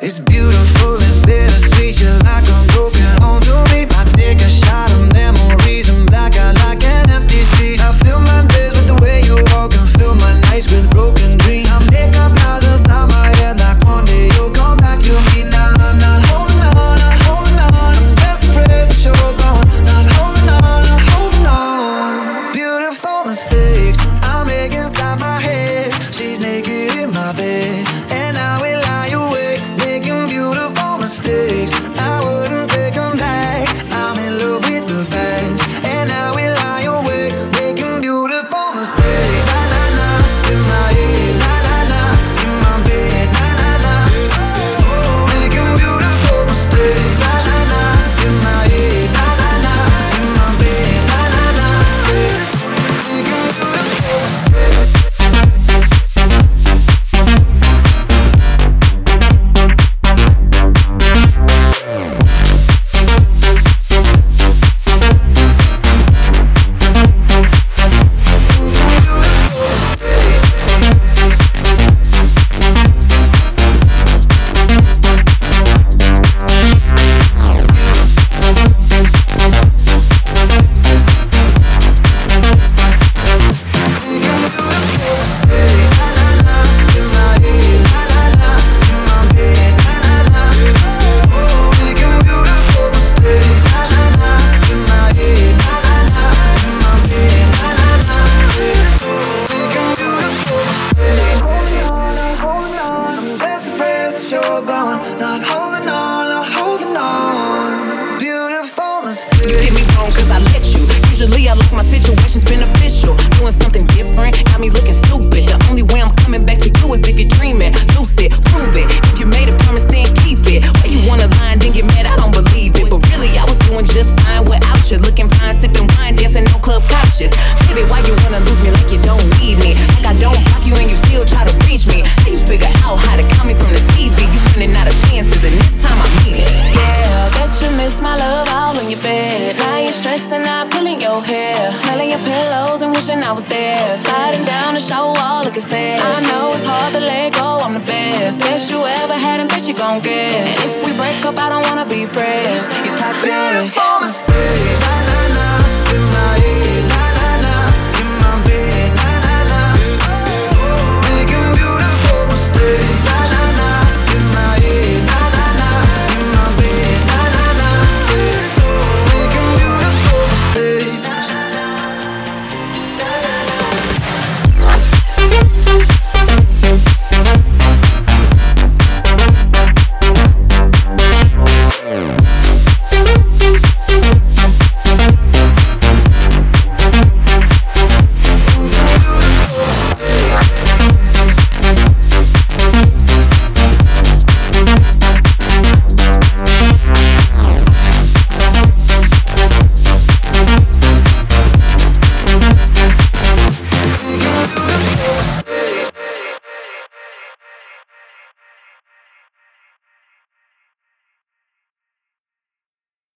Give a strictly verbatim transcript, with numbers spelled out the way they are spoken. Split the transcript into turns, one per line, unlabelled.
It's beautiful, it's bittersweet. You're like a broken home to me. I take a shot of memories and black out like an empty street. I fill my days with the way you walk and fill my nights with broken dreams. I make up lies inside my head like one day you'll come back to me. Now I'm not holding on, not holding on. I'm desperate that you're gone. Not holding on, not holding on. Beautiful mistakes I make inside my head. She's naked in my bed and I will lie awake, making beautiful mistakes. I wouldn't take them back. I'm in love with the past and I will lie awake, making beautiful mistakes. Na na na, in my head. Na na na, in my bed. Na na na, making beautiful mistakes. Na na na, in my head. Na na na, in my bed. Na na na, making beautiful mistakes. Beautiful mistake.